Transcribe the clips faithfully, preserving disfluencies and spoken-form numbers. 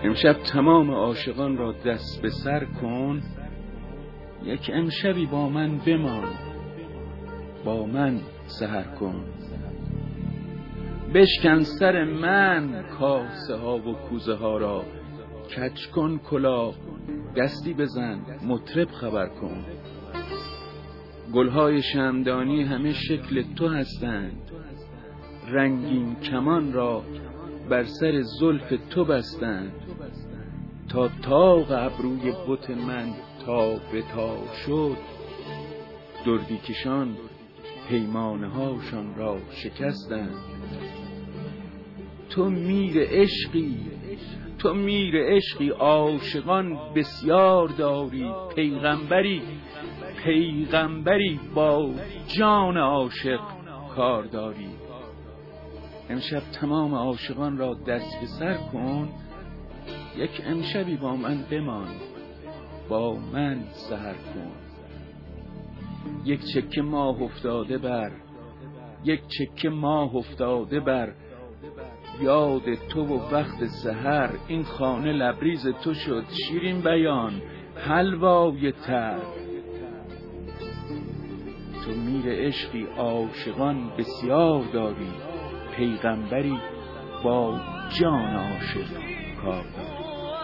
امشب تمام عاشقان را دست به سر کن، یک امشبی با من بمان، با من سحر کن. بشکن سر من کاسه ها و کوزه ها را، کج کن کلاه، دستی بزن، مطرب خبر کن. گلهای شمعدانی همه شکل تو هستند، رنگین کمان را بر سر زلف تو بستند. تا طاق ابروی بت من تا به تا شد، دردی کشان پیمانه هاشان را شکستند. تو میر عشقی، تو میر عشقی، عاشقان بسیار داری. پیغمبری، پیغمبری با جان عاشق کار داری. امشب تمام عاشقان را دست به سر کن، یک امشبی با من بمان، با من سحر کن. یک چکه ماه افتاده بر، یک چکه ماه افتاده بر یاد تو و وقت سحر. این خانه لبریز تو شد شیرین بیان، حلوای تر. تو میر عشقی، عاشقان بسیار داری. پیغمبری با جان عاشق کار داری.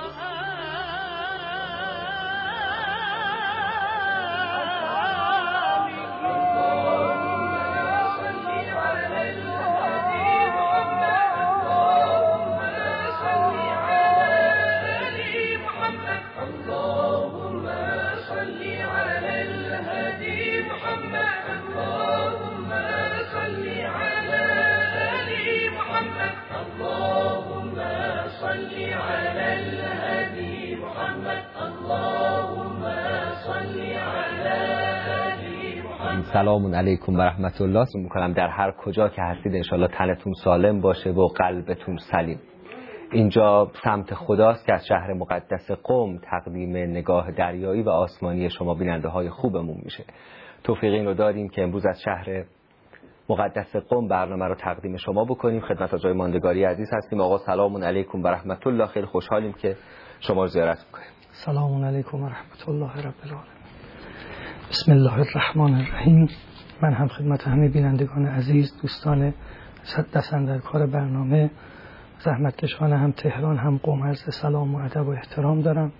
سلام علیکم و رحمت الله. میکنم در هر کجا که هستید انشالله تنتون سالم باشه و قلبتون سلیم. اینجا سمت خداست که از شهر مقدس قم تقدیم نگاه دریایی و آسمانی شما بیننده های خوبمون میشه. توفیق این رو داریم که امروز از شهر مقدس قم برنامه رو تقدیم شما بکنیم. خدمت آقای ماندگاری عزیز هستیم. آقا سلام علیکم و رحمت الله. خیلی خوشحالیم که شما رو زیارت میکنیم. سلام علیکم و رحمت الله رب العالمین. بسم الله الرحمن الرحیم. من هم خدمت همه بینندگان عزیز، دوستان دستن در کار برنامه، زحمتکشان هم تهران هم قم، عرض سلام و ادب و احترام دارم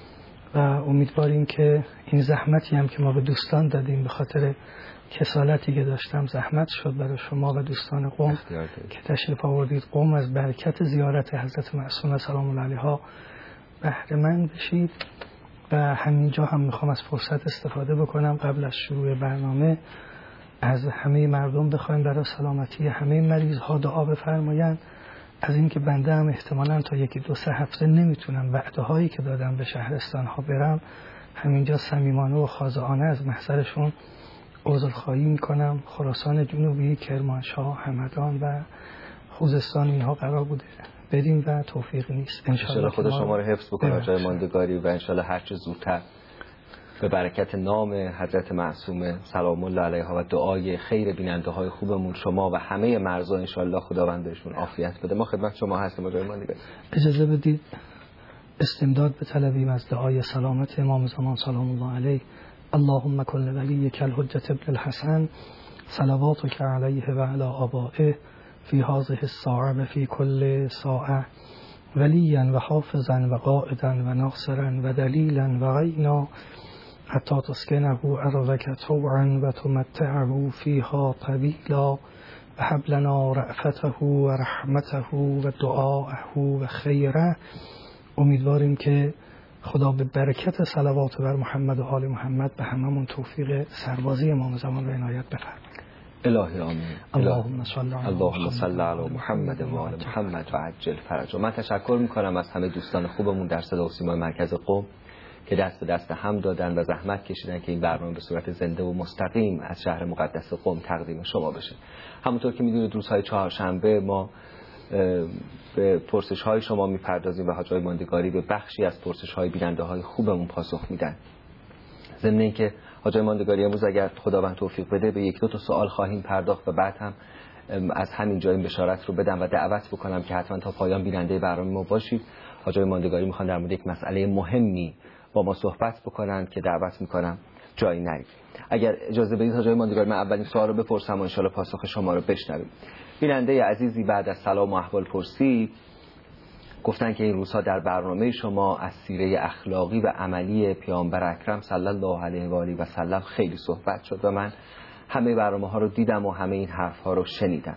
و امیدواریم که این زحمتی هم که ما به دوستان دادیم به خاطر کسالتی که داشتم زحمت شد برای شما و دوستان قم که تشریف آوردید قم، از برکت زیارت حضرت معصومه سلام الله علیها بهره مند بشید. و همینجا هم میخوام از فرصت استفاده بکنم قبل از شروع برنامه از همه مردم بخوایم برای سلامتی همه مریض ها دعا بفرمایند. از اینکه بنده هم احتمالاً تا یکی دو سه هفته نمیتونم وعده هایی که دادم به شهرستان ها برم، همینجا صمیمانه و خاضعانه از محضرشون عذرخواهی میکنم. خراسان جنوبی، کرمانشاه، همدان و خوزستان اینها قرار بوده بریم و توفیق نیست. انشالله خدا شما رو حفظ بکنه جای ماندگاری و انشالله هر چه زودتر به برکت نام حضرت معصومه سلام الله علیها و دعای خیر بیننده های خوبمون شما و همه مرزا انشالله خداوند بهشون عافیت بده. ما خدمت شما هستیم جای ماندگاری. اجازه بدید استمداد به طلبیم از دعای سلامت امام زمان سلام الله علیه. اللهم کن ولیک الحجة ابن الحسن صلواتک علیه و علی آبائه فی هذه الساعه و فی کل ساعه ولیا و حافظا و قائدا و ناصرا و دلیلا و غینا حتی تسکنه ارضک طوعا و تمتعه فیها طویلا و هب لنا رأفته و رحمته و دعاءه و خیره. امیدواریم که خدا به برکت صلوات بر محمد و آل محمد به هممون توفیق سربازی امام زمان و عنایت بفرمایید. الهی آمین. اللهم صل علی اللهم صل علی محمد و آل محمد و عجل فرجهم. من تشکر میکنم از همه دوستان خوبمون در صدا و سیمای مرکز قم که دست به دست هم دادن و زحمت کشیدن که این برنامه به صورت زنده و مستقیم از شهر مقدس قم تقدیم شما بشه. همونطور که میدونید روزهای چهارشنبه ما به پرسش های شما میپردازیم و حاجی ماندگاری به بخشی از پرسش های بیننده های خوبمون پاسخ میدن. ضمن اینکه حاجی ماندگاری امروز اگر خداوند توفیق بده به یک دو تا سوال خواهیم پرداخت و بعد هم از همین جای بشارت رو بدم و دعوت بکنم که حتما تا پایان بیننده برنامه ما باشید. حاجی ماندگاری میخوان در مورد یک مسئله مهمی با ما صحبت بکنن که دعوت میکنم جایی نرید. اگر اجازه بدید حاجی ماندگاری، من اولین سوال رو بپرسم و ان شاءالله پاسخ شما رو بشنویم. بیننده عزیزی بعد از سلام و احوال پرسی گفتن که این روزها در برنامه شما از سیره اخلاقی و عملی پیامبر اکرم صلی الله علیه و آله و سلم خیلی صحبت شد و من همه برنامه ها رو دیدم و همه این حرف ها رو شنیدم.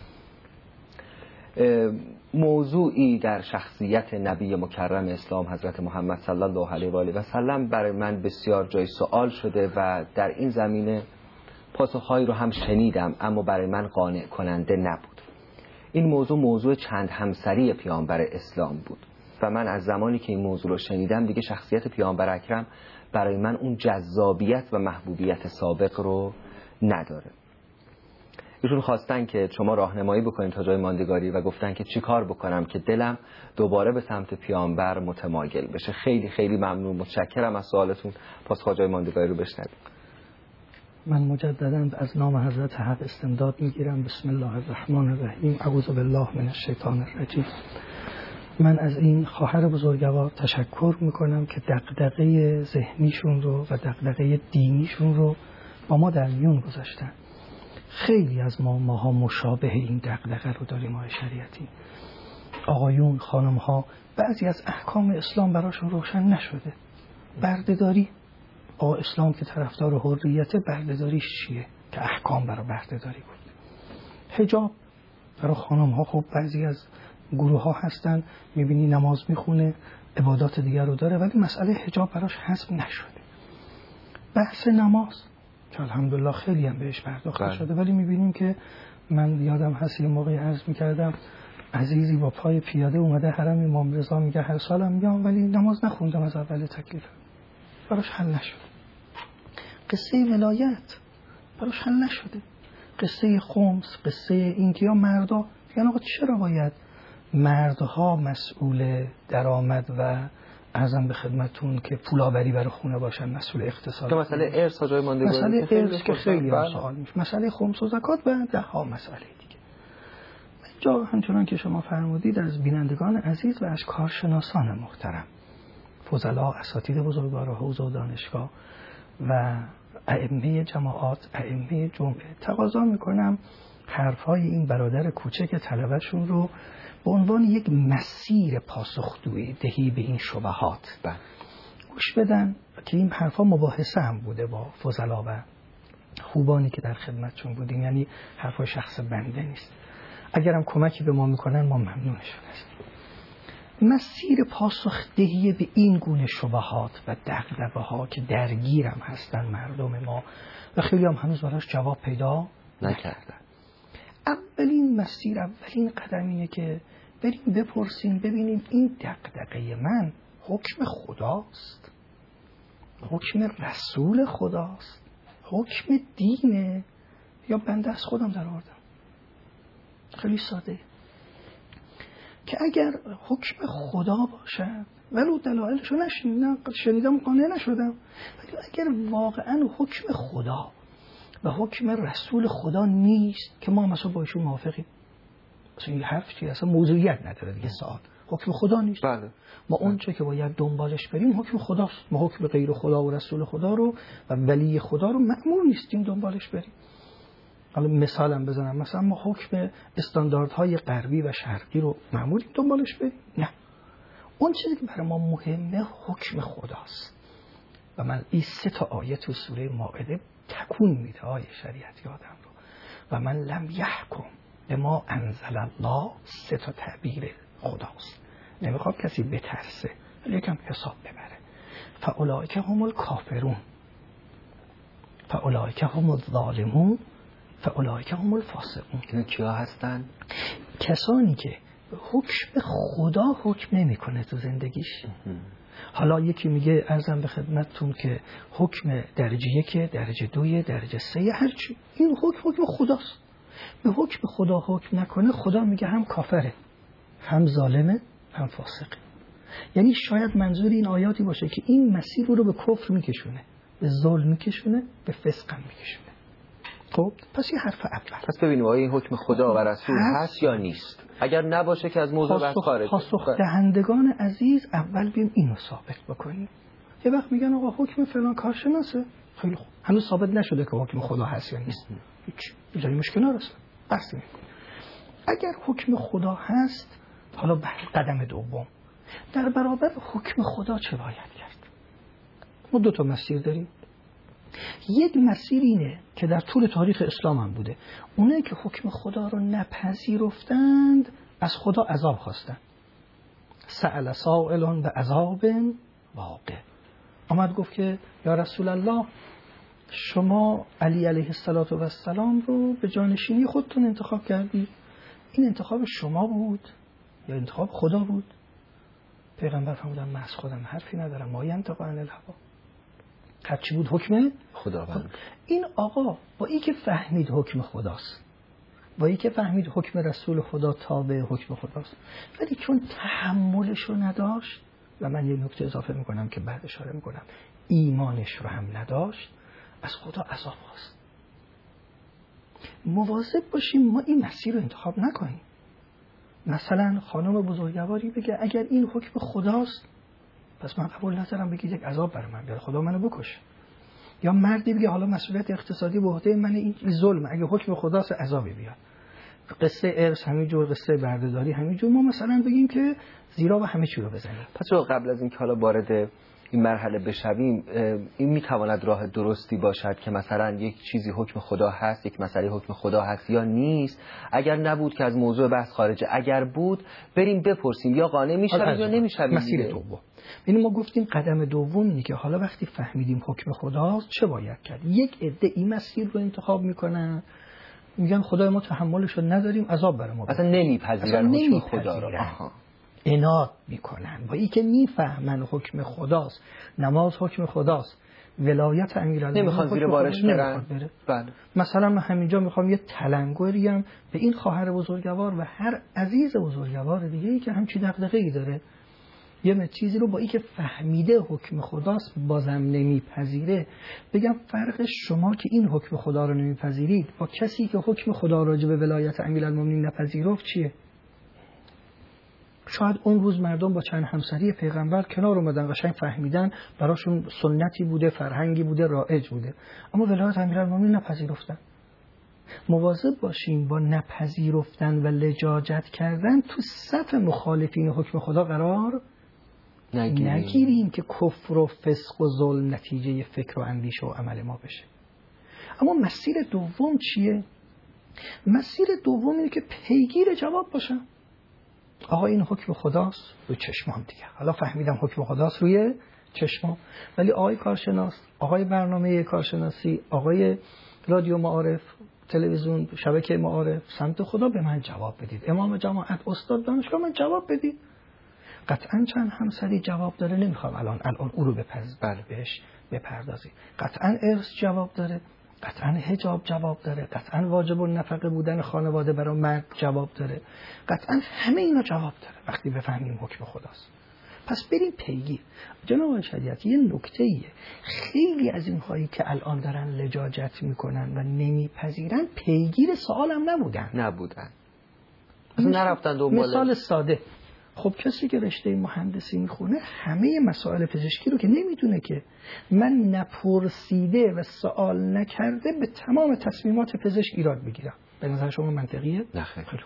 موضوعی در شخصیت نبی مکرم اسلام حضرت محمد صلی الله علیه و آله و سلم برای من بسیار جای سوال شده و در این زمینه پاسخهایی رو هم شنیدم، اما برای من قانع کننده نبود. این موضوع موضوع چند همسری پیامبر اسلام بود و من از زمانی که این موضوع رو شنیدم دیگه شخصیت پیامبر اکرم برای من اون جذابیت و محبوبیت سابق رو نداره. ایشون خواستن که شما راهنمایی بکنید تا جای ماندگاری و گفتن که چی کار بکنم که دلم دوباره به سمت پیامبر متمایل بشه. خیلی خیلی ممنون، متشکرم از سوالتون. پاسخ جای ماندگاری رو بشنوید. من مجددا از نام حضرت حق استمداد میگیرم. بسم الله الرحمن الرحیم. اعوذ بالله من الشیطان الرجیم. من از این خواهر بزرگوار تشکر میکنم که دغدغه ذهنیشون رو و دغدغه دینیشون رو با ما در میون گذاشتن. خیلی از ما ماها مشابه این دغدغه رو داریم. ما شریعتی آقایون خانم ها بعضی از احکام اسلام براشون روشن نشده. بردهداری، آقا اسلام که طرفدار حریت، بردهداریش چیه؟ که احکام برای بردهداری بود. حجاب برای خانم ها، خب بعضی از گروه ها هستن میبینی نماز میخونه عبادات دیگر رو داره ولی مسئله حجاب براش حذف نشده. بحث نماز که الحمدلله خیلی هم بهش پرداخته شده ولی میبینیم که من یادم هست یه موقعی عرض میکردم عزیزی با پای پیاده اومده حرم امام رضا، میگه هر سالم میام ولی نماز نخوندم از اول تکلیف، براش حل نشد. قصه ولایت براش حل نشده. قصه خمس، قصه این که یا مردا یعنی آقا چرا باید مردها مسئول درآمد و ارزم به خدمتون که پولابری برای خونه باشن، مسئول اقتصاد. که مسئله ارث جای ماندگاری، مسئله ارث که خیلی هم سوال میشه، مسئله خمس و زکات و ده ها مسئله دیگه. جا همچنان که شما فرمودید از بینندگان عزیز و از کارشناسان محترم، فضلا، اساتید بزرگوار حوزه و دانشگاه و ائمه جماعات، ائمه جمعه، تقاضا میکنم حرفای این برادر کوچک طلبه‌شون رو به عنوان یک مسیر پاسخگویی دهی به این شبهات گوش بدن که این حرفا مباحثه هم بوده با فضلا و خوبانی که در خدمتشون بودیم، یعنی حرفای شخص بنده نیست. اگرم کمکی به ما میکنن ما ممنونشون هستیم. مسیر پاسخدهی به این گونه شبهات و دغدغه‌ها که درگیرم هستن مردم ما و خیلی هم هنوز براش جواب پیدا نکردن. اولین مسیر، اولین قدم اینه که بریم بپرسیم ببینیم این دغدغه من حکم خداست، حکم رسول خداست، حکم دینه یا بنده از خودم در آوردم. خیلی ساده که اگر حکم خدا باشد ولو دلایلشو نشنیدم شنیدم قانع نشدم، ولی اگر واقعا حکم خدا و حکم رسول خدا نیست که ما مثلا با ایشون موافقیم، مثلا این حرف چیه اصلا موضوعیت نداره دیگه، سوال حکم خدا نیست. بله. ما اون چه که باید دنبالش بریم حکم خداست. ما حکم غیر خدا و رسول خدا رو و ولی خدا رو مأمور نیستیم دنبالش بریم. حالا مثالم بزنم، مثلا ما حکم استانداردهای غربی و شرقی رو مأموریم دنبالش بریم؟ نه. اون چیزی که برای ما مهمه حکم خداست. و من این سه تا آیه تو سوره مائده تکون میده آیه شریعت یادم رو. و من لم یحکم به ما انزل الله، سه تا تعبیر خداست. نمیخواد کسی بترسه ولی یکم حساب ببره. فاولئک هم الکافرون، فاولئک هم الظالمون، فاولئک هم الفاسقون. اینا کیا هستن؟ کسانی که حکم خدا حکم نمیکنه تو زندگیش. حالا یکی میگه ارزم به خدمتتون که حکم درجه یک، درجه دوی، درجه سه، هرچی، این حکم حکم خداست. به حکم خدا حکم نکنه خدا میگه هم کافره، هم ظالمه، هم فاسقه. یعنی شاید منظور این آیاتی باشه که این مسیر رو به کفر میکشونه، به ظلم میکشونه، به فسق هم میکشونه. خب پس این حرف اول. پس ببینیم آیا این حکم خدا و رسول هست, هست یا نیست. اگر نباشه که از موضوع بحث خارج. پاسخ دهندگان عزیز اول بیم اینو ثابت بکنیم. یه وقت میگن آقا حکم فلان کارشناسه، خیلی خوب، هنوز ثابت نشده که حکم خدا هست یا نیست. هیچ جایی مشکل نرسه. بحث نمی‌کنیم. اگر حکم خدا هست، حالا قدم دوم در برابر حکم خدا چه باید کرد؟ ما دو تا مسیر داریم. یک مسیر اینه که در طول تاریخ اسلام هم بوده، اونه که حکم خدا رو نپذیرفتند از خدا عذاب خواستن. سأل سائل به عذاب واقع. آمد گفت که یا رسول الله شما علی علیه السلام رو به جانشینی خودتون انتخاب کردی، این انتخاب شما بود یا انتخاب خدا بود؟ پیغمبر فرمودن من از خودم حرفی ندارم، ما ینطق عن الهوا، هرچی بود حکم خداوند. این آقا با این که فهمید حکم خداست، با این که فهمید حکم رسول خدا تابع حکم خداست، ولی چون تحملش رو نداشت، و من یه نکته اضافه میکنم که بعد اشاره میکنم، ایمانش رو هم نداشت، از خدا عذاب خواست. مواظب باشیم ما این مسیر رو انتخاب نکنیم. مثلا خانم بزرگواری بگه اگر این حکم خداست پس من قبول ندارم بگید یک عذاب برای من بیاره، خدا منو بکشه. یا مردی بگه حالا مسئولیت اقتصادی به عهده من، این ظلم، اگه حکم خداست عذابی بیاد. قصه ارث همینجور، قصه بردهداری همینجور. ما مثلا بگیم که زیرا و همه چی رو بزنیم. پس قبل از اینکه حالا وارد این مرحله بشویم، این میتواند راه درستی باشد که مثلا یک چیزی حکم خدا هست، یک مسئله حکم خدا هست یا نیست؟ اگر نبود که از موضوع بحث خارجه، اگر بود بریم بپرسیم یا قانع میشویم یا نمیشویم. مسیر دوم، یعنی ما گفتیم قدم دوم اینه که حالا وقتی فهمیدیم حکم خداست چه باید کرد. یک عده این مسیر رو انتخاب میکنن، میگن خدای ما تحملش رو نداریم، عذاب بر ما، اصلا نمیپذیرن حکم خدا رو، عناد میکنن. با این که میفهمن حکم خداست، نماز حکم خداست، ولایت امیرالمومنین نمیخوان زیر بارش برن. بله. مثلا من همینجا میخوام یه تلنگری هم به این خواهر بزرگوار و هر عزیز بزرگوار دیگه ای که همچین دغدغه‌ای داره، یه چیزی رو با این که فهمیده حکم خداست بازم نمیپذیره، بگم فرق شما که این حکم خدا رو نمیپذیرید با کسی که حکم خدا راجع به ولایت امیرالمومنین نپذیرفت چیه؟ شاید اون روز مردم با چند همسری پیغمبر کنار اومدن، قشنگ فهمیدن، براشون سنتی بوده، فرهنگی بوده، رایج بوده، اما ولایت امیرالمومنین نپذیرفتن. مواظب باشیم با نپذیرفتن و لجاجت کردن تو صف مخالفین حکم خدا قرار نگیریم, نگیریم که کفر و فسق و ظلم نتیجه فکر و اندیشه و عمل ما بشه. اما مسیر دوم چیه؟ مسیر دوم اینه که پیگیر جواب باشم. آقا این حکم خداست روی چشمام دیگه، حالا فهمیدم حکم خداست روی چشمام، ولی آقای کارشناس، آقای برنامه کارشناسی، آقای رادیو معارف، تلویزیون، شبکه معارف، سمت خدا به من جواب بدید. امام جماعت، استاد دانشگاه من جواب بدید. قطعا چند همسری جواب داره، نمیخوام الان الان او رو بپز بله بهش بپردازی. قطعا ارث جواب داره، قطعا حجاب جواب داره، قطعا واجب النفقه بودن خانواده برای مرد جواب داره، قطعا همه اینا جواب داره وقتی بفهمیم حکم خداست. پس بریم پیگیر. جناب شریعت یه نکته ایه، خیلی از این هایی که الان دارن لجاجت میکنن و نمیپذیرن پیگیر سوال هم نبودن نبودن اصلا نرفتن دنبال. مثال ساده، خب کسی که رشته مهندسی میخونه همه مسائل پزشکی رو که نمیدونه که من نپرسیده و سوال نکرده به تمام تصمیمات پزشک ایراد بگیرم، به نظر شما منطقیه؟ نه خیر.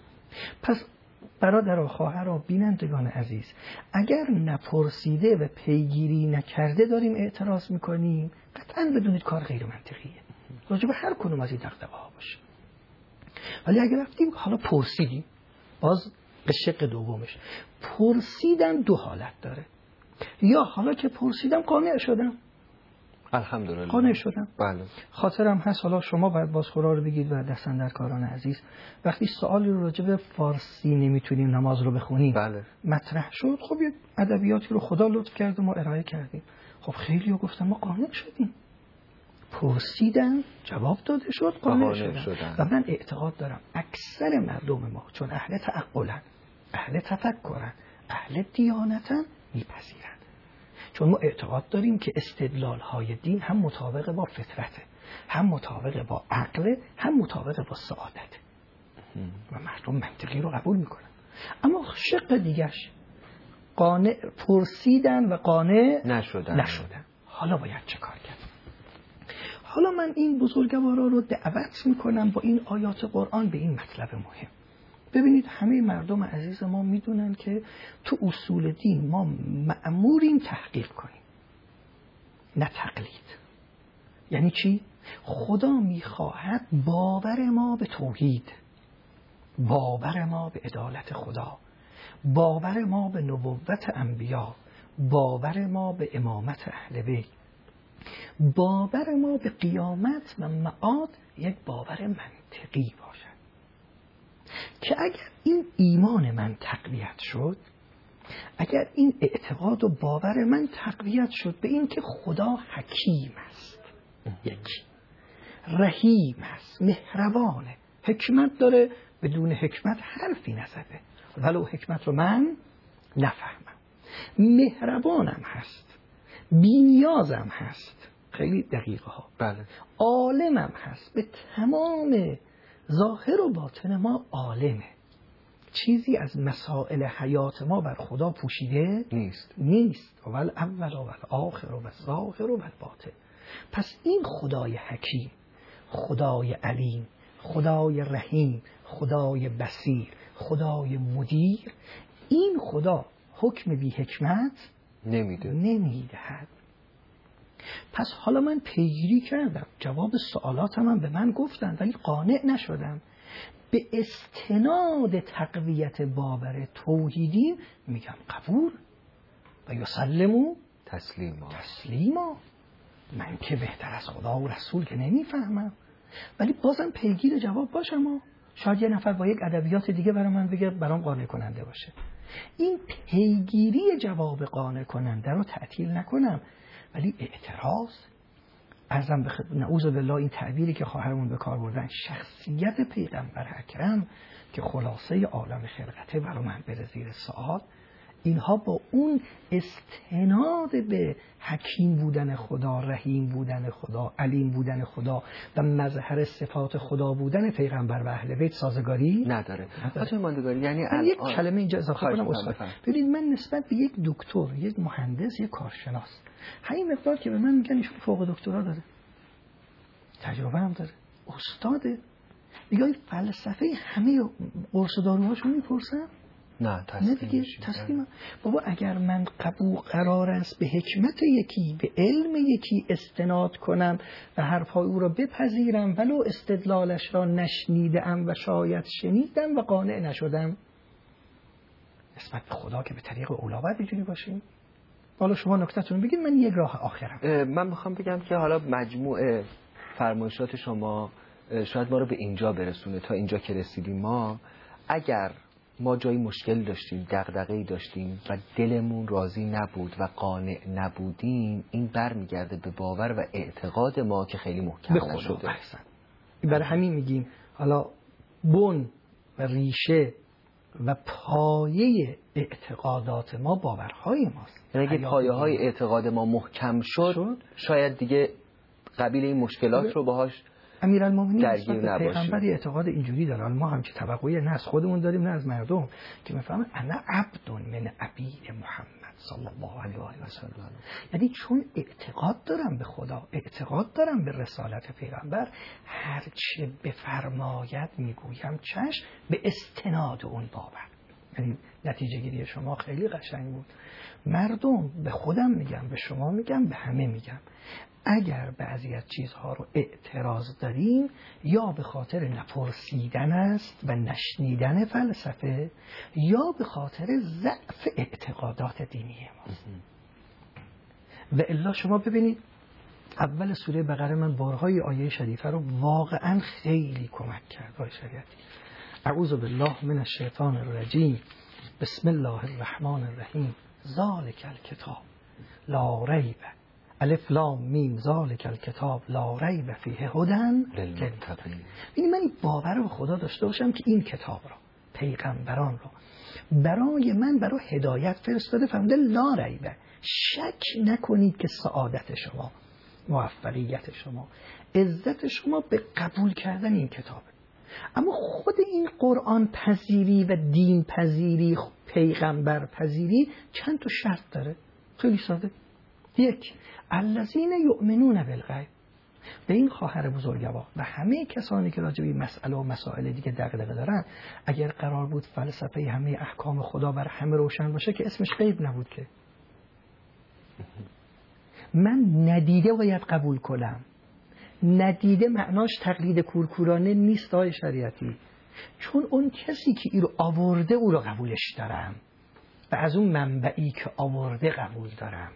پس برادر و خواهر و بینندگان عزیز، اگر نپرسیده و پیگیری نکرده داریم اعتراض میکنیم، قطعا بدونید کار غیر منطقیه، راجع به هر کدوم از این دغدغه‌ها باشه. ولی اگر رفتیم حالا پرسیدیم، باز به شق دومش پرسیدن دو حالت داره، یا حالا که پرسیدم قانع شدم، الحمدلله قانع شدم. بله. خاطرم هست، حالا شما باید بازخورا رو بگید و دستاندرکاران عزیز، وقتی سوالی رو راجع به فارسی نمیتونیم نماز رو بخونیم بله. مطرح شد، خب یه ادبیاتی رو خدا لطف کرد و ما ارائه کردیم، خب خیلی ها گفتن ما قانع شدیم، پرسیدن جواب داده شد، قانع شدن. شدن و من اعتقاد دارم اکثر مردم ما چون اهل تعقلن، اهل تفکرن، اهل دیانتن، میپذیرن. چون ما اعتقاد داریم که استدلال های دین هم مطابق با فطرته. هم مطابق با عقل، هم مطابق با سعادت و مردم منطقی رو قبول میکنن. اما شق دیگرش قانع پرسیدن و قانع نشدن. نشدن حالا باید چه کار کرد؟ حالا من این بزرگوارا رو دعوت میکنم با این آیات قرآن به این مطلب مهم. ببینید همه مردم عزیز ما میدونن که تو اصول دین ما مأموریم تحقیق کنیم نه تقلید. یعنی چی؟ خدا میخواهد باور ما به توحید، باور ما به عدالت خدا، باور ما به نبوت انبیا، باور ما به امامت اهل بیت، باور ما به قیامت و معاد یک باور منطقی باشد که اگر این ایمان من تقویت شد، اگر این اعتقاد و باور من تقویت شد به این که خدا حکیم است، یکی رحیم است، مهربانه، حکمت داره، بدون حکمت حرفی نزده ولو حکمت رو من نفهمم، مهربانم هست، بی‌نیازم هست، خیلی دقیقه ها، بله. عالمم هست، به تمام ظاهر و باطن ما عالمه، چیزی از مسائل حیات ما بر خدا پوشیده نیست نیست ول اول و ول آخر و ظاهر و ول باطن. پس این خدای حکیم، خدای علیم، خدای رحیم، خدای بصیر، خدای مدیر، این خدا حکم بی حکمت نمیده نمیدهد. پس حالا من پیگیری کردم، جواب سوالاتم هم به من گفتن ولی قانع نشدم. به استناد تقویت باور توحیدی میگم قبول و یسلمو تسلیما تسلیما. من که بهتر از خدا و رسول که نمیفهمم، ولی بازم پیگیر جواب باشم. و شاید یه نفر با یک ادبیات دیگه برای من بگه برام قانع کننده باشه. این پیگیری جواب قانع کننده رو تعطیل نکنم، ولی اعتراض ارزم به خدمت نعوذ بالله این تعبیری که خواهرمون به کار بردن، شخصیت پیغمبر اکرم که خلاصه عالم خلقته برای من بره زیر سوال، اینها با اون استناد به حکیم بودن خدا، رحیم بودن خدا، علیم بودن خدا و مظهر صفات خدا بودن پیغمبر و اهل بیت سازگاری نداره. حتی ماندگاری یعنی من یک کلمه اینجا اضافه کنم استاد. ببینید من نسبت به یک دکتر، یک مهندس، یک کارشناس، همین مقدار که به من میگن ایشون فوق دکترا داره، تجربه هم داره، استاده، دیگه فلسفه همه قرص و داروهاشو میپرسن؟ نه تسلیم دیگه تسلیم. بابا اگر من قبول قرار است به حکمت یکی، به علم یکی استناد کنم و حرفهای او را بپذیرم ولو استدلالش را نشنیدم و شاید شنیدم و قانع نشدم، نسبت به خدا که به طریق اولا باید اینجوری باشیم. حالا شما نکته‌تون بگید، من یک راه آخرم. من میخوام بگم که حالا مجموعه فرمایشات شما شاید ما رو به اینجا برسونه، تا اینجا که رسیدیم ما، اگر ما جایی مشکل داشتیم، دغدغه‌ای داشتیم و دلمون راضی نبود و قانع نبودیم، این برمیگرده به باور و اعتقاد ما که خیلی محکم نشده. برای همین میگیم حالا بن و ریشه و پایه اعتقادات ما باورهای ماست. یعنی اگه پایه های اعتقاد ما محکم شد, شد شاید دیگه قبیل این مشکلات رو باهاش امیرالمومنین نسبت پیغمبری اعتقاد اینجوری داره. ما هم چه توقعی نه از خودمون داریم نه از مردم، که میفهمن انا عبد من عبید محمد صلی الله علیه و آله و سلم. یعنی چون اعتقاد دارم به خدا، اعتقاد دارم به رسالت پیغمبر، هر چه بفرماید میگویم چشم، به استناد اون باور. یعنی نتیجه گیری شما خیلی قشنگ بود. مردم، به خودم میگم، به شما میگم، به همه میگم، اگر بعضی از چیزها رو اعتراض داریم، یا به خاطر نپرسیدن است و نشنیدن فلسفه، یا به خاطر ضعف اعتقادات دینی ماست. و الا شما ببینید اول سوره بقره من بارهای آیه شریفه رو واقعا خیلی کمک کرد. آیه شریعتی اعوذ بالله من الشیطان الرجیم بسم الله الرحمن الرحیم ذالک الکتاب لا ریب الف لام میم ذالک الکتاب لا ریب فیه هدی للمتقین. این من این باور رو به خدا داشته باشم که این کتاب را، پیغمبران را برای من برای هدایت فرستاده، فرموده لا ریب، شک نکنید که سعادت شما، موفقیت شما، عزت شما به قبول کردن این کتابه. اما خود این قرآن پذیری و دین پذیری، پیغمبر پذیری چند تا شرط داره، خیلی ساده. یک، الذین یؤمنون بالغیب. به این خواهر بزرگوار و همه کسانی که راجع به مسئله و مسائل دیگه دغدغه دارن، اگر قرار بود فلسفه همه احکام خدا بر همه روشن باشه که اسمش غیب نبود که. من ندیده باید قبول کنم. ندیده معناش تقلید کورکورانه نیست آقای شریعتی، چون اون کسی که این رو آورده او رو قبولش دارم و از اون منبعی که آورده قبول دارم.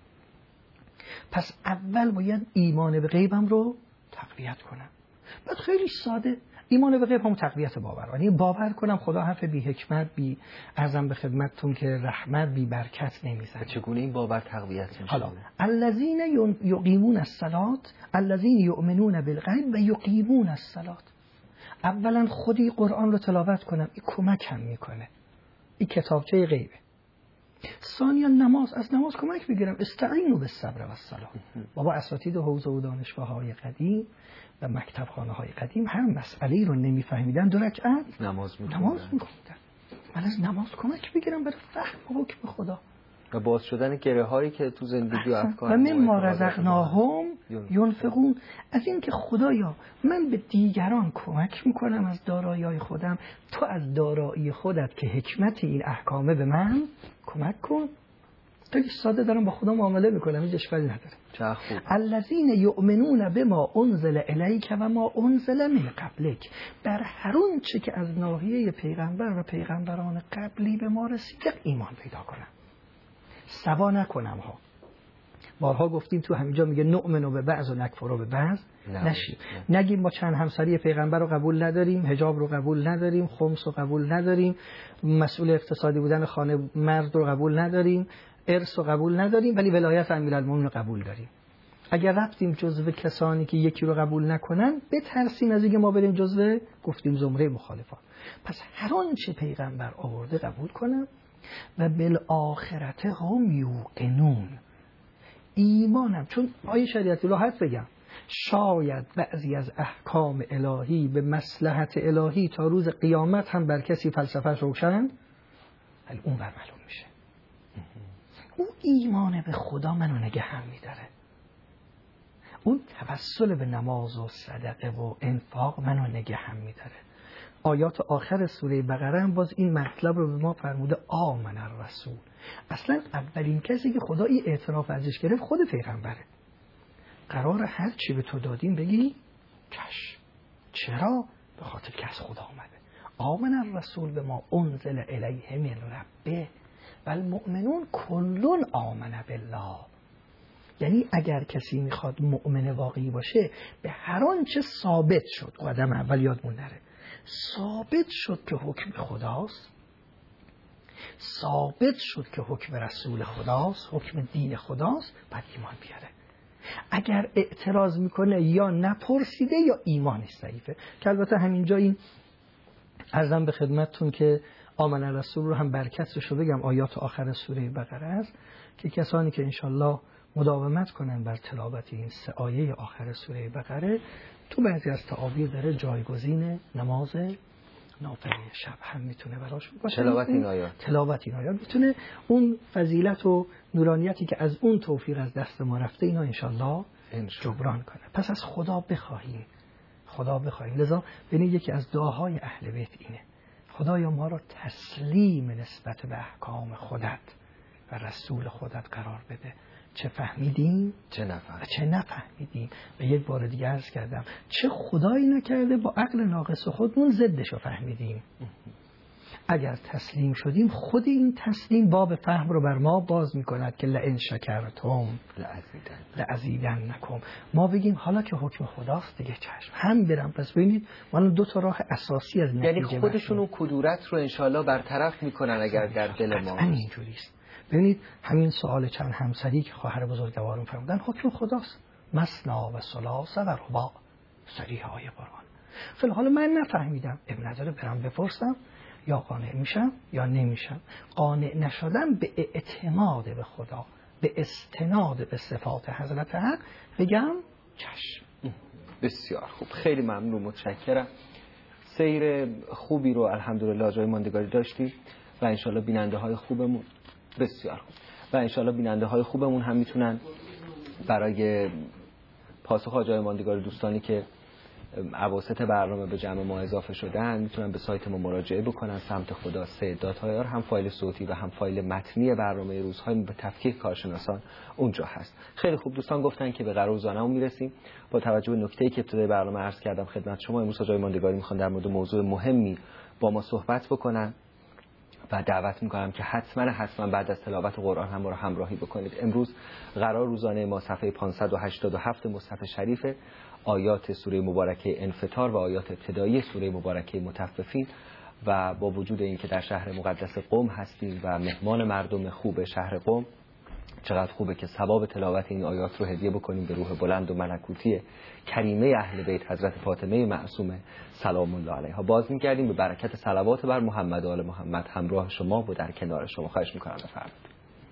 پس اول باید ایمان به غیبم رو تقویت کنم. بعد خیلی ساده ایمان به غیب هم تقویت باور، یعنی باور کنم خدا حرف بی حکمت، بی ارزم به خدمتتون که رحمت، بی برکت نمیزنه. چگونه این باور تقویت میشه؟ حالا الذین یقیمون الصلاة، الذین یؤمنون بالغیب و یقیمون الصلاة. اولا خودی قرآن رو تلاوت کنم، این کمکم میکنه، این کتابچه غیبه. ثانیا نماز، از نماز کمک بگیرم، استعینوا بالصبر والصلاة. بابا اساتید حوزه و دانشگاه‌های قدیم و مکتبخانه های قدیم هر مسئله‌ای رو نمیفهمیدن دو رکعت نماز می‌خوندن. نماز می‌خوندن. من از نماز کمک بگیرم برای فهم حکم خدا و باز شدن گره هایی که تو زندگی و افکار و مما رزقناهم ينفقون. از این که خدایا من به دیگران کمک میکنم از دارایی‌های خودم، تو از دارایی خودت که حکمت این احکامه به من کمک کن. خیلی ساده دارم با خدا معامله میکنم، هیچ اشکالی نداره. چه خوب. الذین یؤمنون بما انزل الیک و ما انزل من قبلک. بر هر آنچه که از ناحیه پیغمبر و پیغمبران قبلی به ما رسید ایمان پیدا کنم، سوا نکنم ها. بارها گفتیم تو همینجا میگه نؤمن به بعض و نکفر به بعض نشیم. نگیم ما چند همسری پیغمبر رو قبول نداریم، حجاب رو قبول نداریم، خمس رو قبول نداریم، مسئول اقتصادی بودن خانه مرد رو قبول نداریم، ارث رو قبول نداریم، ولی ولایت امیرالمومنین رو قبول داریم. اگر رفتیم جزو کسانی که یکی رو قبول نکنن، بترسیم از اینکه ما بریم جزو گفتیم زمره مخالفان. پس هر آنچه پیغمبر آورده قبول کنم و بالآخرت هم یوقنون. ایمانم، چون آیه شریعتی راحت بگم، شاید بعضی از احکام الهی به مصلحت الهی تا روز قیامت هم بر کسی فلسفه‌اش روشن، ولی اون بر معلوم میشه. اون ایمان به خدا منو نگه هم میداره. اون توسل به نماز و صدقه و انفاق منو نگه هم میداره. آیات آخر سوره بقره هم باز این مطلب رو به ما فرموده آمن الرسول. اصلا اولین کسی که خدا این اعتراف ازش گرفت خود پیغمبره. قرار هر چی به تو دادیم بگی چشم. چرا؟ به خاطر که از خدا آمده. آمن الرسول به ما انزل الیه من ربه و المؤمنون کلون آمن بالله. یعنی اگر کسی میخواد مؤمن واقعی باشه، به هر آنچه ثابت شد، قدم اول یادمون نره، ثابت شد که حکم خداست، ثابت شد که حکم رسول خداست، حکم دین خداست، بعد ایمان بیاره. اگر اعتراض میکنه یا نپرسیده یا ایمانش ضعیفه. که البته همینجا این عرضم به خدمتتون که آمن الرسول رو هم برکتش رو بگم، آیات آخر سوره بقره است که کسانی که انشالله مداومت کنن بر تلاوت این سه آیه آخر سوره بقره، تو بعضی از تعابیر داره جایگزین نماز نافله شب هم میتونه براشون باشه. تلاوت این آیات تلاوت این آیات میتونه اون فضیلت و نورانیتی که از اون توفیق از دست ما رفته اینا انشالله جبران کنه. پس از خدا بخواهیم، خدا بخواهیم. لذا ببینید یکی از دعاهای اهل بیت اینه: خدایا ما رو تسلیم نسبت به احکام خودت و رسول خودت قرار بده، چه فهمیدیم چه نفهمیدیم چه نفهمیدیم. و یک بار دیگه عرض کردم چه خدایی نکرده با عقل ناقص خودمون ضدشو فهمیدیم. اگر تسلیم شدیم، خود این تسلیم باب فهم رو بر ما باز میکند که لئن شکرتم لازیدنکم. ما بگیم حالا که حکم خداست دیگه چشم هم برم. پس ببینید ما دو تا راه اساسی از نتیجه، یعنی خودشون اون کدورت رو انشالله برطرف میکنن اگر در دل ما اینجوریست. ببینید همین سوال چند همسری که خواهر بزرگوارون فرمودن حکم خداست، مثنا و ثلاث و رباع، صریح آیه قرآن. خیلی حالا من نفهمیدم، اب نداره برم بپرسم، یا قانع میشم یا نمیشم. قانع نشدم به اعتماد به خدا، به به استناد به صفات حضرت حق بگم چشم. بسیار خوب، خیلی ممنون، متشکرم. سیر خوبی رو الحمدلله جای ماندگاری داشتیم و انشالله بیننده های خوبمون بسیار خوب و انشالله بیننده های خوبمون هم میتونن برای پاسخ جای ماندگاری دوستانی که اواسط برنامه به جمع ما اضافه شدن میتونن به سایت ما مراجعه بکنن. سمت خدا سه دات هایار هم فایل صوتی و هم فایل متنی برنامه روزهای به تفکیک کارشناسان اونجا هست. خیلی خوب، دوستان گفتن که به قرار روزانه‌مون میرسیم. با توجه به نکته‌ای که ابتدای برنامه عرض کردم خدمت شما، امروز جای ماندگاری میخوان در مورد موضوع مهمی با ما صحبت بکنن و دعوت میکنم که حتما حتما بعد از تلاوت قرآن هم ما رو همراهی بکنید. امروز قرار روزانه ما صفحه پانصد و هشتاد و هفت مصحف شریف، آیات سوره مبارکه انفطار و آیات ابتدایی سوره مبارکه مطففین و با وجود اینکه در شهر مقدس قم هستیم و مهمان مردم خوب شهر قم، چقدر خوبه که ثواب تلاوت این آیات رو هدیه بکنیم به روح بلند و ملکوتی کریمه اهل بیت حضرت فاطمه معصومه سلام الله علیها. باز می‌گردیم به برکت صلوات بر محمد و آل محمد همراه شما و در کنار شما. خواهش می‌کنم بفرمایید.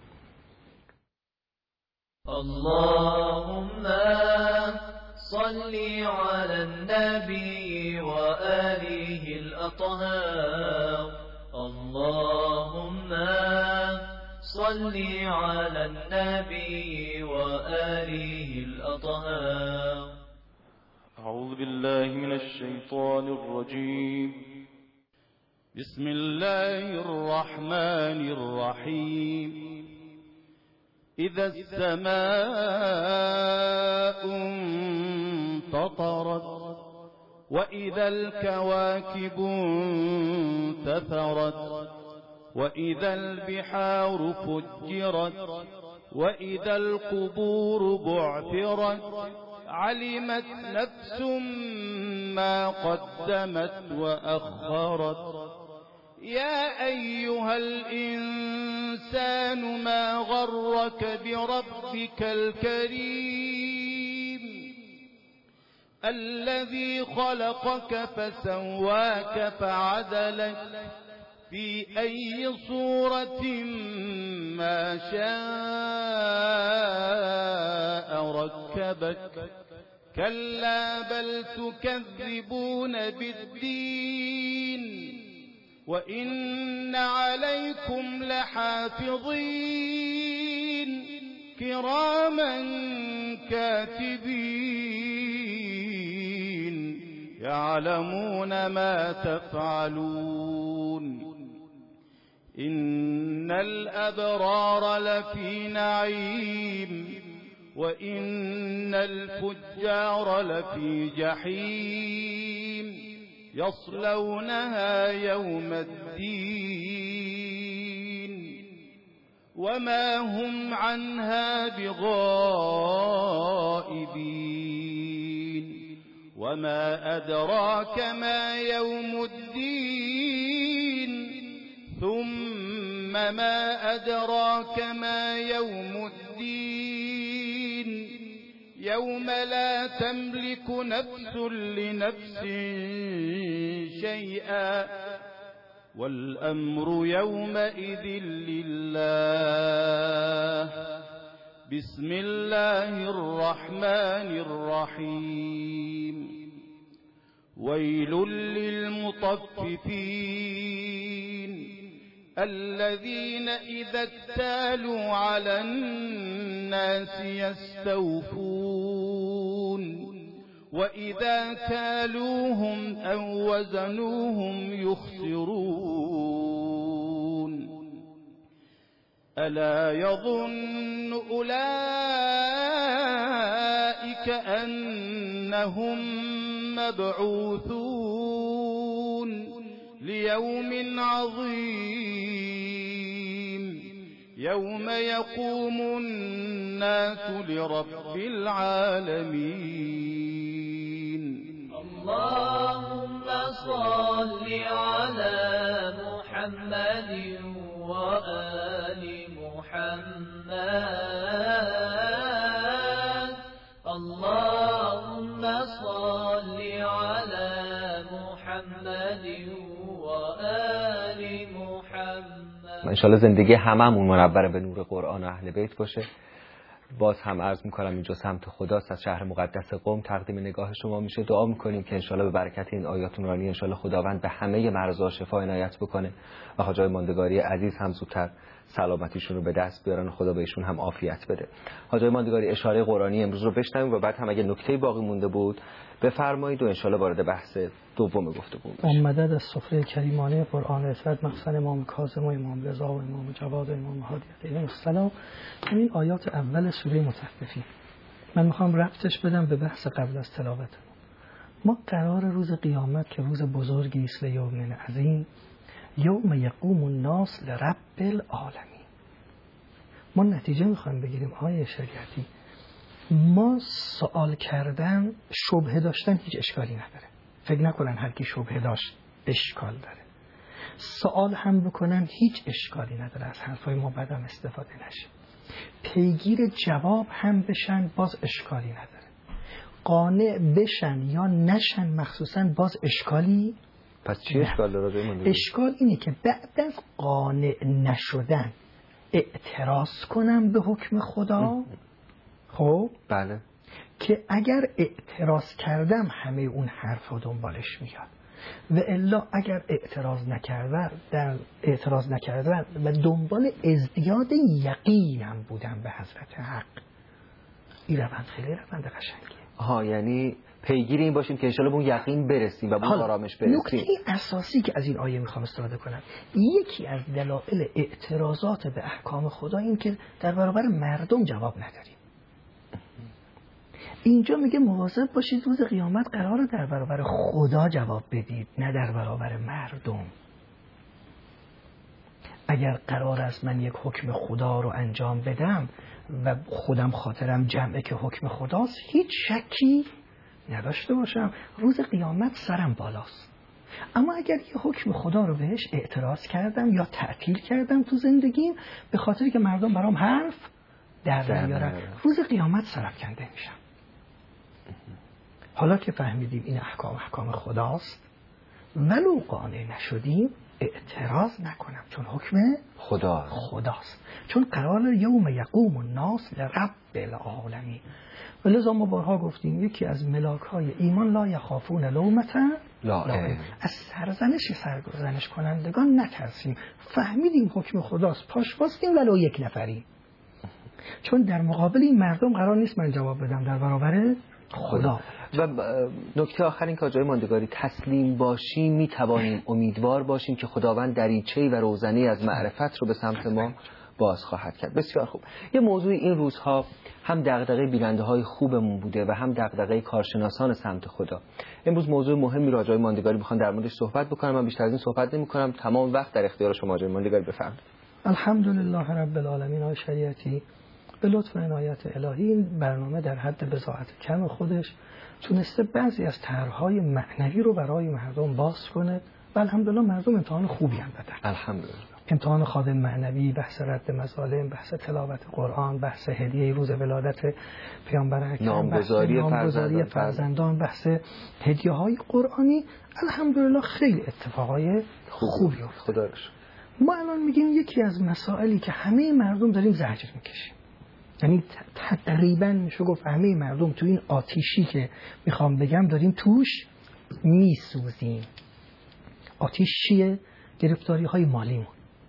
اللهم صل على النبي وآله الأطهار. اللهم صل على النبي وآله الأطهار. أعوذ بالله من الشيطان الرجيم. بسم الله الرحمن الرحيم. إذا السماء انفطرت وإذا الكواكب انتثرت وإذا البحار فجرت وإذا القبور بعثرت علمت نفس ما قدمت وأخرت. يا أيها الإنسان ما غرك بربك الكريم الذي خلقك فسواك فعدلك في أي صورة ما شاء ركبك. كلا بل تكذبون بالدين وإن عليكم لحافظين كراما كاتبين يعلمون ما تفعلون. إن الأبرار لفي نعيم وإن الفجار لفي جحيم يصلونها يوم الدين وما هم عنها بغائبين. وما أدراك ما يوم الدين ثم ما أدراك ما يوم الدين يوم لا تملك نفس لنفس شيئا والأمر يومئذ لله. بسم الله الرحمن الرحيم. ويل للمطففين الذين إذا اكتالوا على الناس يستوفون وإذا كالوهم أو وزنوهم يخسرون. ألا يظن أولئك أنهم مبعوثون ليوم عظيم يوم يقوم الناس لرب العالمين. اللهم صل على محمد وآل محمد. اللهم صل على محمد وآل محمد. انشالله زندگی هممون منور به نور قرآن و اهل بیت باشه. باز هم عرض میکنم اینجا سمت خداست، از شهر مقدس قم تقدیم نگاه شما میشه. دعا میکنیم که انشالله به برکت این آیات نورانی انشالله خداوند به همه مرضا شفا عنایت بکنه و حاجای ماندگاری عزیز هم زودتر سلامتیشون رو به دست بیارن، خدا بهشون هم عافیت بده. حاجای ماندگاری اشاره قرآنی امروز رو بشنویم و بعد هم اگه نکته باقی مونده بود بفرمایید و انشالله وارد بحث دوم گفتگو بشیم. مدد از سفره کریمانه قرآن رسالت مخزن امام کاظم و امام رضا و امام جواد و امام هادی علیهم السلام. همین آیات اول سوره مطففین من میخوام ربطش بدم به بحث قبل از تلاوت. ما قرار روز قیامت که روز بزرگی است، لیوم عظیم، یوم یقوم الناس لرب العالمین، ما نتیجه میخوایم بگیریم آیه شریعتی. ما سوال کردن، شبهه داشتن هیچ اشکالی نداره. فکر نکنن هر کی شبهه داشت اشکال داره. سوال هم بکنن هیچ اشکالی نداره، از حرفای ما بعدم استفاده نشه. پیگیر جواب هم بشن باز اشکالی نداره. قانع بشن یا نشن مخصوصا باز اشکالی. پس چی اشکال داره؟ اشکال اینه که بعد از قانع نشدن اعتراض کنم به حکم خدا. خب بله، که اگر اعتراض کردم همه اون حرف رو دنبالش میاد و الا اگر اعتراض نکردم در اعتراض نکردم و دنبال ازدیاد یقینم بودم به حضرت حق، این روند خیلی روند قشنگیه. آها، یعنی پیگیر این باشیم که انشالله به اون یقین برسیم و به اون آرامش برسیم. نکته اساسی که از این آیه میخوام استفاده کنم، یکی از دلایل اعتراضات به احکام خدا این که در برابر مردم جواب نداریم. اینجا میگه مواظب باشید روز قیامت قراره در برابر خدا جواب بدید، نه در برابر مردم. اگر قرار است من یک حکم خدا رو انجام بدم و خودم خاطرم جمعه که حکم خداست، هیچ شکی نداشته باشم روز قیامت سرم بالاست. اما اگر یه حکم خدا رو بهش اعتراض کردم یا تعطیل کردم تو زندگیم به خاطری که مردم برام حرف در نیارن، روز قیامت سرفکنده میشم. حالا که فهمیدیم این احکام احکام خداست، ولو قانع نشدیم اعتراض نکنم، چون حکم خدا خداست، چون قرار یوم یقوم الناس لرب العالمین. ولذا ما بارها گفتیم یکی از ملاک های ایمان لا یخافون لومة لائم، از سرزنش سرزنش کنندگان نترسیم. فهمیدیم حکم خداست، پاش باستیم ولو یک نفری، چون در مقابل این مردم قرار نیست من جواب بدم، در برابر خدا. و نکته آخر این که آجای ماندگاری تسلیم باشیم، میتوانیم امیدوار باشیم که خداوند دریچه‌ای و روزنه‌ای از معرفت رو به سمت ما باز خواهد کرد. بسیار خوب. یه موضوع این روزها هم دغدغه بیننده های خوبمون بوده و هم دغدغه کارشناسان سمت خدا. امروز موضوع مهمی رو آجای ماندگاری میخوان در موردش صحبت بکنم. من بیشتر از این صحبت نمی‌کنم، تمام وقت در اختیار شما آجای ماندگاری. بفرمایید. الحمدلله رب العالمین. آقای شریعتی به لطف و عنایت الهی این برنامه در حد بضاعت کم خودش تونسته بعضی از طرح‌های معنوی رو برای مردم باز کنه و الحمدلله مردم امتحان خوبی هم دادن. الحمدلله. امتحان خادم معنوی، بحث رد مظالم، بحث تلاوت قرآن، بحث هدیه روز ولادت پیامبر اکرم، نامگذاری فرزندان, فرزندان، بحث هدیه‌های قرآنی، الحمدلله خیلی اتفاقای خوبی افتاد. خدا ما الان میگیم یکی از مسائلی که همه مردم داریم زجر میکشیم، یعنی تقریبا میشه گفت همه مردم تو این آتیشی که میخوام بگم داریم توش میسوزیم. آتیش چیه؟ گرفتاری های مالیمون،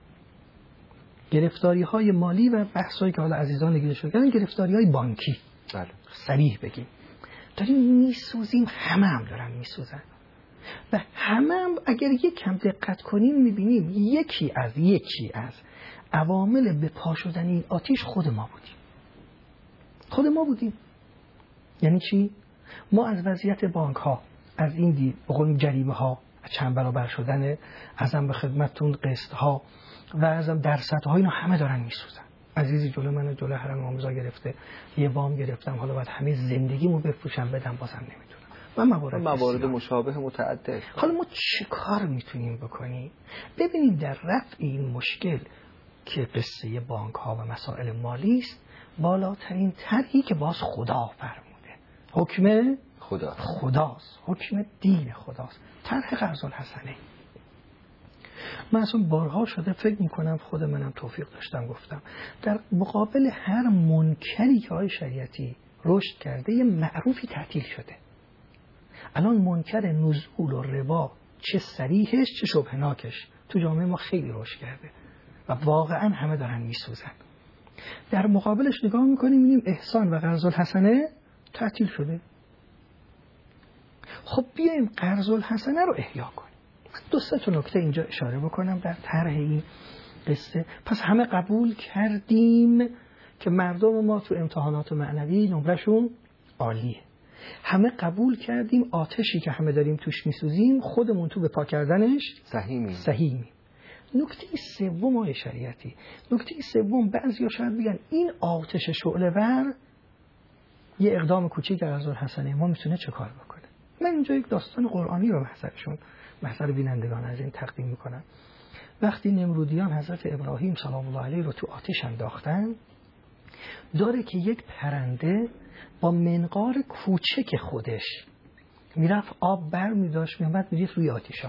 گرفتاری های مالی و بحثایی که حالا عزیزان نگیده شد کردن، گرفتاری های بانکی. بله. صریح بگیم داریم میسوزیم، همه هم دارن میسوزن و همه هم اگر یک کم دقت کنیم میبینیم یکی از یکی از عوامل به پا شدن این آتیش خود ما بودیم. خود ما بودیم. یعنی چی؟ ما از وضعیت بانک ها، از این دید بقول جریمه ها، چند برابر شدن ازم به خدمتتون قسط ها و ازم درصد ها، اینا همه دارن میسوزن. عزیزی جلو من جلو حرم امام رضا گرفته، یه وام گرفتم، حالا باید همه زندگیمو بفروشم بدم، بازم نمیتونم. و موارد, موارد مشابه متعدد. حالا ما چه کار میتونیم بکنیم؟ ببینیم در رفع این مشکل که قصه بانک ها و مسائل مالی است، بالاترین طرحی که باز خدا فرموده، حکم خدا خداست، حکم دین خداست، طرح قرض الحسنه. من اصلا بارها شده فکر میکنم، خود منم توفیق داشتم گفتم، در مقابل هر منکری که آقای شریعتی رشد کرده یه معروفی تعطیل شده. الان منکر نزول و ربا چه صریحش چه شبهناکش تو جامعه ما خیلی رشد کرده و واقعا همه دارن میسوزن. در مقابلش نگاه میکنیم میبینیم احسان و قرض الحسنه تعطیل شده. خب بیایم قرض الحسنه رو احیا کنیم. من دو سه تا نکته اینجا اشاره بکنم در طرح این قصه. پس همه قبول کردیم که مردم ما تو امتحانات معنوی نمرشون عالیه. همه قبول کردیم آتشی که همه داریم توش میسوزیم خودمون تو به پا کردنش سهیمیم. سهیمیم. نکته سوم آیه شریعتی، نکته سوم بعضیا شاید بگن این آتش شعله ور یه اقدام کوچیک از الحسنه ما میتونه چه کار بکنه. من اینجا یک داستان قرآنی رو محضرشون محضر بینندگان از این تقدیم میکنم. وقتی نمرودیان حضرت ابراهیم سلام الله علیه رو تو آتش انداختن، داره که یک پرنده با منقار کوچک خودش میرفت آب بر میداشت میامد میریخت روی آتیشا.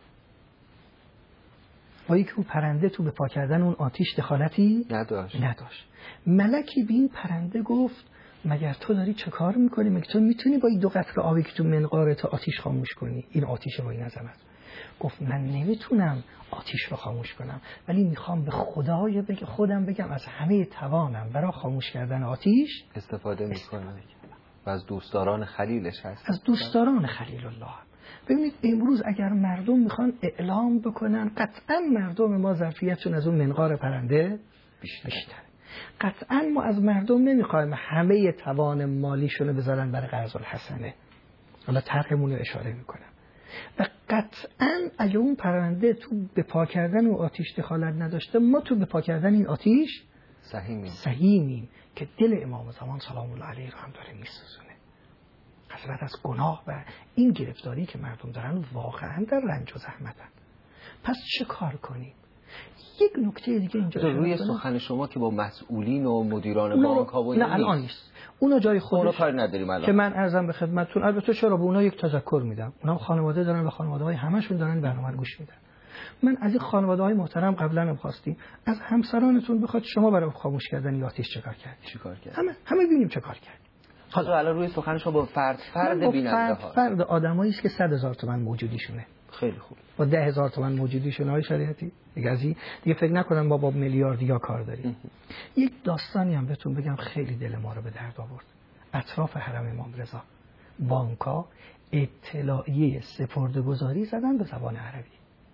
با یک او پرنده تو به پا کردن اون آتیش دخالتی نداشت. نداشت. ملکی به این پرنده گفت مگر تو داری چه کار میکنی؟ مگر تو میتونی با این دو قطره آبی که تو منقارت آتیش خاموش کنی؟ این آتیش با این عظمت. گفت من نمیتونم آتیش رو خاموش کنم، ولی میخوام به خدای بگ... خودم بگم از همه توانم برای خاموش کردن آتیش استفاده میکنم. و از دوستداران خلیلش هست. از دوستداران خلیل الله. ببینید امروز اگر مردم میخوان اعلام بکنن، قطعا مردم ما ظرفیتشون از اون منقار پرنده بیشتر. بیشتر. قطعا ما از مردم نمیخوایم همه توان مالیشون رو بذارن برای قرض الحسنه. حالا طرحمون رو اشاره میکنم. و قطعا اگه اون پرنده تو به پا کردن و آتیش دخالت نداشته، ما تو به پا کردن این آتیش سهیمیم سهیمیم که دل امام زمان سلام الله علیه رو هم داره میسوزونه. حسرت از گناه و این گرفتاری که مردم دارن واقعا در رنج و زحمتن. پس چه کار کنیم؟ یک نکته دیگه اینجا روی سخن شما که با مسئولین و مدیران بانک ها و نه الان نیست، اونا جای خودش اونا کار نداریم الان که من عرضم به خدمتتون. البته چرا به اونا یک تذکر میدم، اونا خانواده دارن و خانواده‌های همشون دارن برنامه رو گوش میدن. من از این خانواده‌های محترم قبلا هم خواستیم از همسرانتون بخواد شما برای خاموش کردن آتش چیکار کردید؟ چیکار کردید؟ همه همه ببینیم چه کار کردید. حالا الان روی سخن شما با فرد فرد بیننده ها فرد آدمایی است که صد هزار تومان موجودیشونه. خیلی خوب. با ده هزار تومان موجودیشون های شریعتی دیگه از این دیگه فکر نکنم ما با میلیاردیا کار داریم. یک داستانی هم بهتون بگم خیلی دل ما رو به درد آورد. اطراف حرم امام رضا بانک‌ها اطلاعیه سپرده‌گذاری زدن به زبان عربی.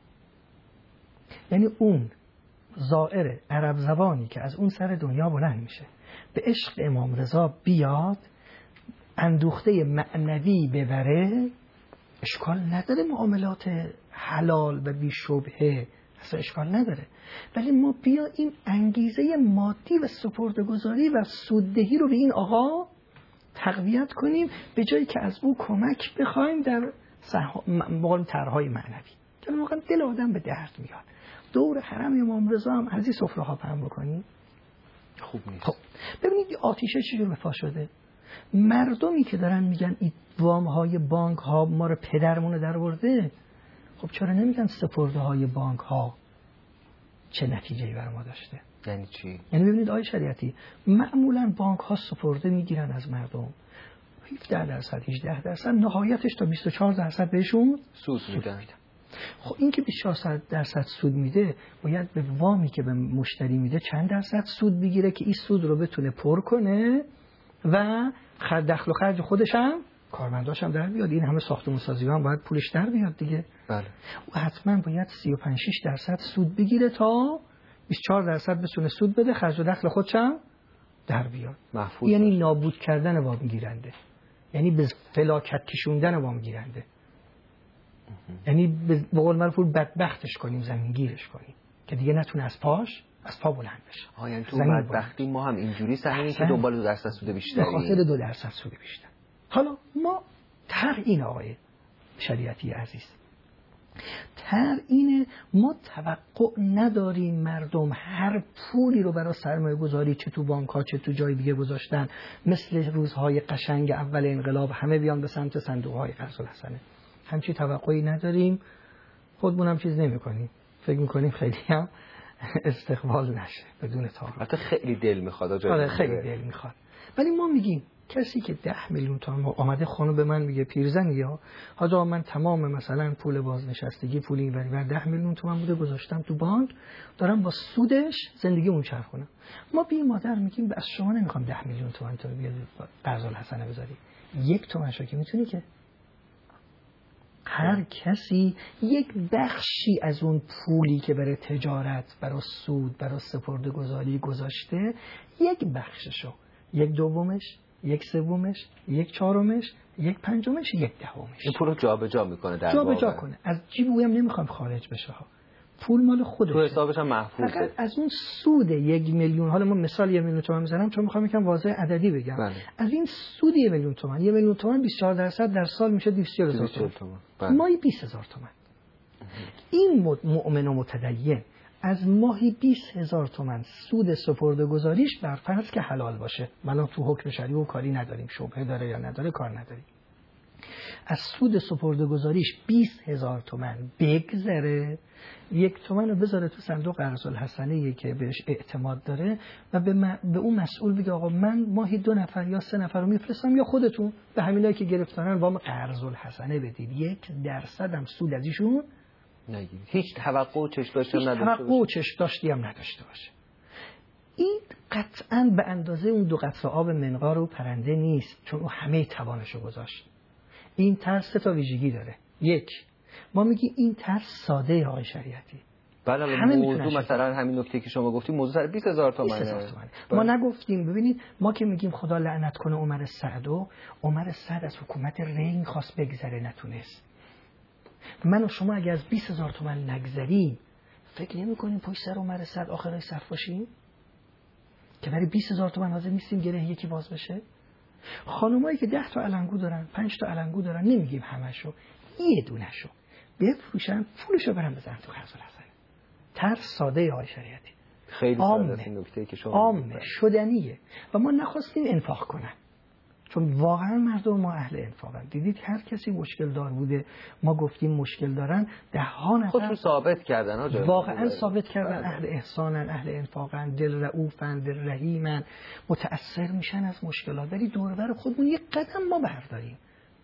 یعنی اون زائر عرب زبانی که از اون سر دنیا بلند میشه به عشق امام رضا بیاد اندوخته معنوی ببره، اشکال نداره، معاملات حلال و بی شبهه اصلا اشکال نداره، ولی ما بیاییم انگیزه مادی و سپرده‌گذاری و سوددهی رو به این آقا تقویت کنیم به جایی که از او کمک بخوایم در مقام طرح‌های معنوی که واقعا دل آدم به درد میاد. دور حرم امام رضا هم از این سفره ها پهن بکنیم خوب نیست. خب ببینید این آتیشه چجور به پا شده. مردمی که دارن میگن این وام های بانک ها ما رو پدرمون رو در برده، خب چرا نمیگن سپرده های بانک ها چه نتیجه‌ای برای ما داشته؟ یعنی چی؟ یعنی ببینید آقای شریعتی معمولا بانک ها سپرده میگیرن از مردم هفده درصد هجده درصد، نهایتش تا بیست و چهار درصد بهشون سود میدن. خب این که بیست و چهار درصد سود میده باید به وامی که به مشتری میده چند درصد سود بگیره که این سود رو بتونه پر کنه و دخل و خرج خودش هم کارمنداش هم در بیاد. این همه ساختمون سازی هم باید پولش در بیاد دیگه. بله. و حتما باید سی و پنج شش درصد سود بگیره تا بیست و چهار درصد بتونه سود بده، خرج و دخل خودش هم در بیاد. محفوظ. یعنی باشه. نابود کردن وام گیرنده، یعنی به فلاکت کشوندن وام گیرنده، یعنی به قول معروف بدبختش کنیم، زمینگیرش کنیم که دیگه نتونه از پاش از پا بلند بشه. ها یعنی تو بدبختی ما هم اینجوری سهمی که دنبال دو درصد سود بیشتری، به خاطر دو درصد سود بیشتر. حالا ما تر این آقای شریعتی عزیز تر اینه ما توقع نداریم مردم هر پولی رو برای سرمایه گذاری چه تو بانک ها چه تو جای دیگه گذاشتن مثل روزهای قشنگ اول انقلاب همه بیان به سمت صندوق های قرض الحسنه. همچی توقعی نداریم، خودمون هم چیز نمی کنیم. فکر میکنیم خیلی هم استقبال نشه بدون تعارف. البته خیلی دل میخواد. آره خیلی دل میخواد. ولی ما میگیم کسی که ده میلیون تومان آمده خانم به من میگه پیرزنی ها حاجا من تمام مثلا پول بازنشستگی پول این ور ده میلیون تومان بوده گذاشتم تو بانک دارم با سودش زندگی اون چرخونم. ما بی مادر میگیم از شما نمیخوام ده میلیون تومان تو بیاد قرض الحسنه بذاری. یک تومن شو که میتونی که هر کسی یک بخشی از اون پولی که برای تجارت برای سود برای سپرده‌گذاری گذاشته یک بخششو یک دومش یک سومش یک چهارمش یک پنجمش یک دهمش این پول رو جابجا میکنه در واقع جابجا کنه. از جیب اویم نمیخوام خارج بشه ها. پول مال خودشه. تو حسابش هم محفوظه. فقط از اون سود یک میلیون حالا ما مثال یک میلیون تومان میزنم چون میخوام یکم واضح عددی بگم. بله. از این سود یک میلیون تومان یک میلیون تومان بیست و چهار درصد در سال میشه دویست و چهل هزار تومان. بله. ماهی بیست هزار تومان. این مؤمن و متدین از ماهی بیست هزار تومان سود سپرده‌گذاریش بر فرض که حلال باشه. ما تو حکم شریعه و کاری نداریم شبهه داره یا نداره کار نداریم. از سود سپرده‌گذاریش بیست هزار تومان بگذره یک تومن رو بذاره تو صندوق قرض الحسنه‌ای که بهش اعتماد داره و به, م... به اون مسئول بگه آقا من ماهی دو نفر یا سه نفر رو میفرستم یا خودتون به همینایی که گرفتارن وام قرض الحسنه بدید یک درصد هم سود از ایشون نگیرید. هیچ توقع و چشم داشته هیچ نداشته توقع و چشم داشتی هم نداشته باشه. این قطعاً به اندازه اون دو قطره آب منقار و پرنده نیست چون او همه توانشو گذاشت. این طرز سه تا ویژگی داره. یک، ما میگیم این طرز ساده آقای شریعتی. بله موضوع مثلا همین نکته که شما گفتیم موضوع سر بیست هزار تومانه. ما نگفتیم ببینید ما که میگیم خدا لعنت کنه عمر سعدو، عمر سعد از حکومت ری میخواست بگذره نتونست. من و شما اگه از بیست هزار تومان نگذریم فکر نمی کنیم پشت سر عمر سعد آخرای صف باشیم که برای بیست هزار تومان حاضر نیستیم گره یکی باز بشه. خانمایی که ده تا علنگو دارن پنج تا علنگو دارن نمیگیم همشو یه دونشو بفروشن پولشو برن بزنن تو قرض الحسنه. طرز ساده های شریعتی خیلی ساده است این نکته که شما عامه شدنیه و ما نخواستیم انفاق کنن چون واقعا مردم ما اهل انفاقن. دیدید هر کسی مشکل دار بوده ما گفتیم مشکل دارن ده ها نفر خودشون ثابت کردن ها واقعا ثابت کردن اهل احسانن اهل انفاقن دل رؤوفن دل رحیمن متأثر میشن از مشکلات. ولی دور و بر خودمون یک قدم ما برداریم.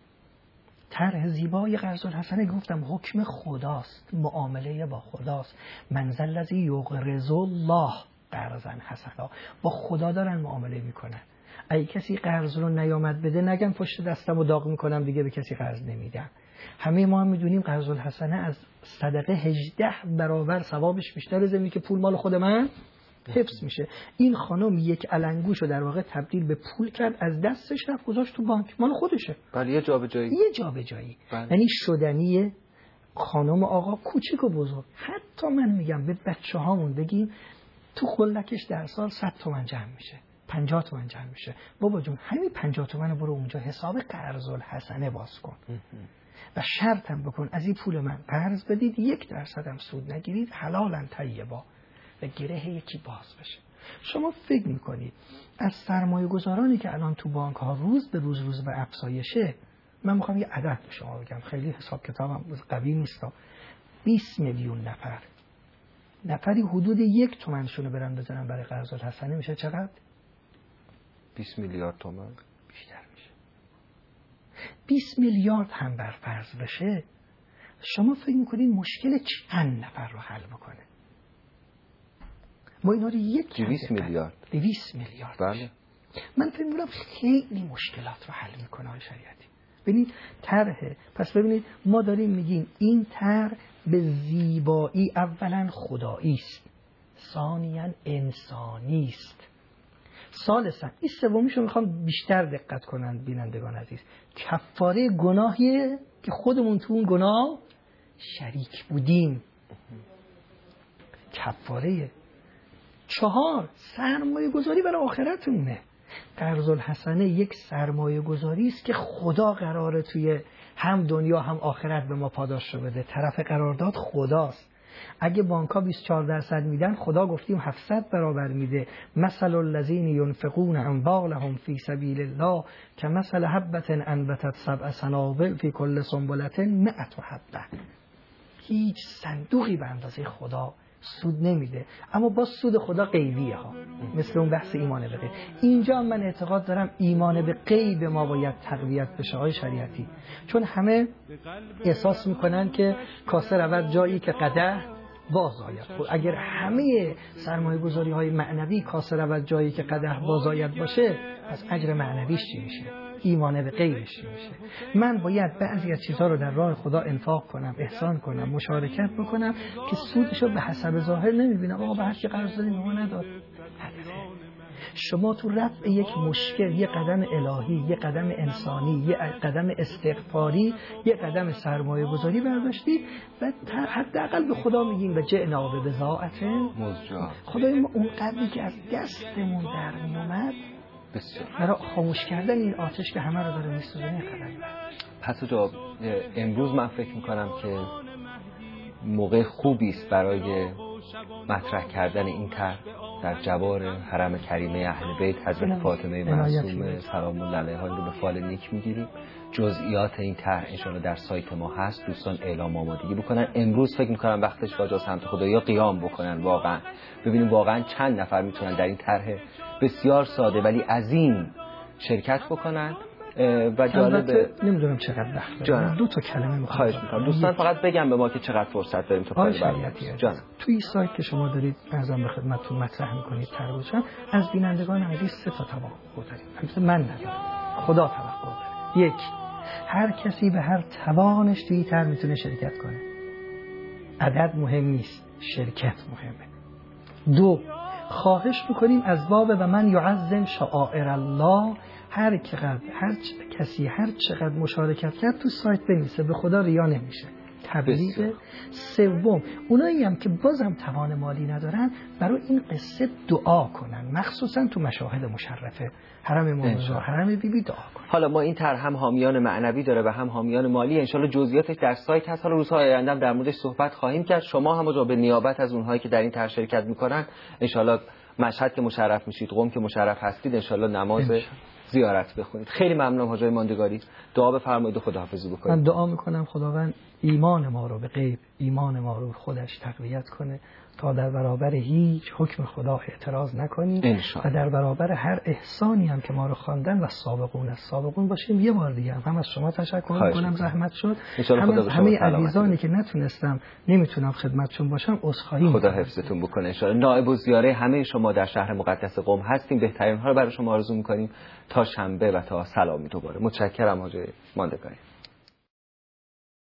طرح زیبای قرض الحسنه گفتم حکم خداست معامله با خداست. منزل الذی یقرض الله قرضا حسنا با خدا دارن معامله میکنن. اگه کسی قرض رو نیامد بده نگم پشت دستمو داغ میکنم دیگه به کسی قرض نمیدم. همه ما هم میدونیم قرض الحسنه از صدقه هجده برابر ثوابش بیشتر زمینی که پول مال خود من حفظ میشه. این خانم یک علنگوشو در واقع تبدیل به پول کرد از دستش رفت گذاشت تو بانک مال خودشه. بله یه جابجایی یه جابجایی یعنی شدنی خانم آقا کوچیک و بزرگ. حتی من میگم به بچه هامون بگیم تو خلکش در سال صد تومن جمع میشه پنجاه تومن جمع میشه. بابا جون همین پنجاه تومن برو اونجا حساب قرض الحسنه باز کن و شرطم بکن از این پول من قرض بدید یک درصد هم سود نگیرید حلالا طیبا و گره یکی باز بشه. شما فکر میکنید از سرمایه گذارانی که الان تو بانک ها روز به روز روز به افزایشه من میخوام یه عدد به شما بگم خیلی حساب کتابم قوی نیست بیست میلیون نفر نفری حدود یک تومنشونو برن بزنن برای قرض الحسنه میشه چقدر؟ بیست میلیارد تومان بیشتر میشه. بیست میلیارد هم بر فرض بشه شما فکر میکنید مشکل چند نفر رو حل بکنه؟ ما اینا رو یک دویست میلیارد دویست میلیارد بله. من فکر میکنم خیلی مشکلات رو حل میکنه های شریعتی. ببینید طرحه. پس ببینید ما داریم میگیم این طرح به زیبایی اولا خدایی است ثانیاً انسانی است ثالثاً این سومیشو میخوام بیشتر دقت کنن بینندگان عزیز کفاره گناهیه که خودمون تو اون گناه شریک بودیم کفاره. چهار سرمایه گذاری برای آخرتونه. قرض الحسنه یک سرمایه گذاری است که خدا قراره توی هم دنیا هم آخرت به ما پاداش رو بده. طرف قرارداد خداست. اگه بانک‌ها بیست و چهار درصد میدن خدا گفتیم هفتصد برابر میده. مثل الذین ينفقون اموالهم فی سبیل الله کمثل حبة انبتت سبع سنابل فی کل سنبلة مئة حبة. هیچ صندوقی به اندازه خدا سود نمیده، اما با سود خدا غیبیه ها، مثل اون بحث ایمان به غیب. اینجا من اعتقاد دارم ایمان به غیب ما باید تقویت بشه های شریعتی، چون همه احساس میکنن که کاسه رود جایی که قدح باز آید. خب اگر همه سرمایه گذاری های معنوی کاسه رود جایی که قدح باز آید باشه، پس اجر معنویش چی میشه؟ ایمان به غیبش چی میشه؟ من باید بعضی از چیزها رو در راه خدا انفاق کنم، احسان کنم، مشارکت بکنم که سودشو به حسب ظاهر نمیبینم. آقا به هر کی قرض دادیم ما نداد. شما تو رفع یک مشکل یه قدم الهی، یه قدم انسانی، یه قدم استغفاری، یه قدم سرمایه گذاری برداشتی و حداقل به خدا میگیم و جئنا ببضاعة مزجاة. خدای ما اون قدری که از دستمون در میومد برای خاموش کردن این آتش که همه رو داره میسوزونه قدم. پس جا امروز من فکر میکنم که موقع خوبی است برای مطرح کردن این طرح در جوار حرم کریمه اهل بیت حضرت فاطمه معصومه سلام الله علیها رو به فال نیک میگیریم. جزئیات این طرح انشاءالله در سایت ما هست، دوستان اعلام آمادگی بکنن. امروز فکر میکنم وقتش واجب سمت خدایا قیام بکنن، واقعا ببینیم واقعا چند نفر میتونن در این طرح بسیار ساده ولی عظیم شرکت بکنن. و جالب نمیدونم چقدر وقت دارم، دو تا کلمه میخوام خواهش دوستان فقط بگم به ما که چقدر فرصت داریم تا کار برگردیم. توی این سایت که شما دارید ازم به خدمتتون مطرح میکنید ترجمه از بینندگان عزیز سه تا توقع داریم. البته من ندارم، خدا توقع داره. یک، هر کسی به هر توانش توی طرح میتونه شرکت کنه. عدد مهم نیست، شرکت مهمه. دو، خواهش میکنیم از باب و من یعظم شعائر الله، هر چقدر هر کسی هر چقدر مشارکت کرد تو سایت بنویسه، به خدا ریا نمیشه. تبلیغ. سوم، اونایی هم که بازم توان مالی ندارن برای این قصه دعا کنن، مخصوصا تو مشاهد مشرفه حرم موعظه و حرم بی بی دعا کنن. حالا ما این طرح هم حامیان معنوی داره و هم حامیان مالی، ان شاءالله جزئیاتش در سایت هست. حالا روزهای آینده در موردش صحبت خواهیم کرد. شما هم به نیابت از اونهایی که در این طرح شرکت میکنن ان شاءالله مشهد که مشرف میشید، قم که مشرف هستید، ان شاءالله نماز زیارت بخونید. خیلی ممنونم حاج ماندگاری. دعا بفرمایید و خداحافظی بکنید. من دعا میکنم خداوند ایمان ما رو به غیب، ایمان ما رو خودش تقویت کنه تا در برابر هیچ حکم خدا اعتراض نکنیم و در برابر هر احسانی هم که ما رو خواندن و سابقون از سابقون باشیم. یه بار دیگه هم, هم از شما تشکر میکنم، زحمت شد. هم از همه عزیزانی که نتونستم نمیتونم خدمتشون باشم عذرخواهی خدا حفظتون بکنه ان شاء الله. نائب الزیاره همه شما در شهر مقدس قم هستیم. بهترین ها رو برای شما آرزو میکنیم تا شنبه و تا سلامی دوباره. متشکرم حاج ماندگاری.